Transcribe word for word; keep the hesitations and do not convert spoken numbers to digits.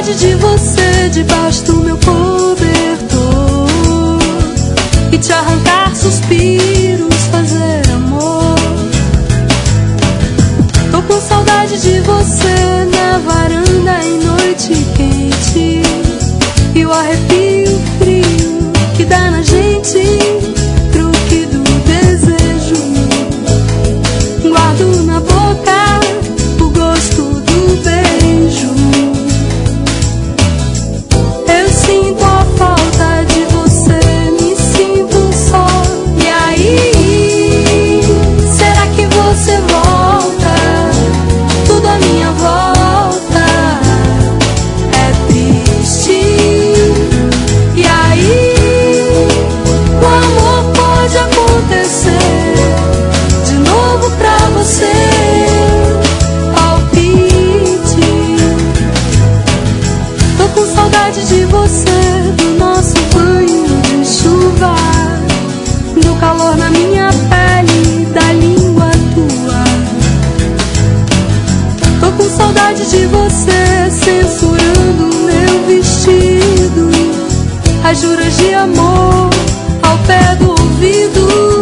saudade de você debaixo do meu cobertor e te arrancar suspiros, fazer amor. Tô com saudade de você na varanda em noite quente e o arrepio frio que dá na gente, truque do desejo. Guardo na boca o gosto do beijo. Eu sinto a falta de você, me sinto só. E aí, será que você volta? Tudo à minha volta é triste. E aí, o amor pode acontecer de novo pra você. Palpite. Tô com saudade de você, do nosso banho de chuva, do calor na minha pele, da língua tua. Tô com saudade de você, censurando meu vestido, as juras de amor ao pé do ouvido.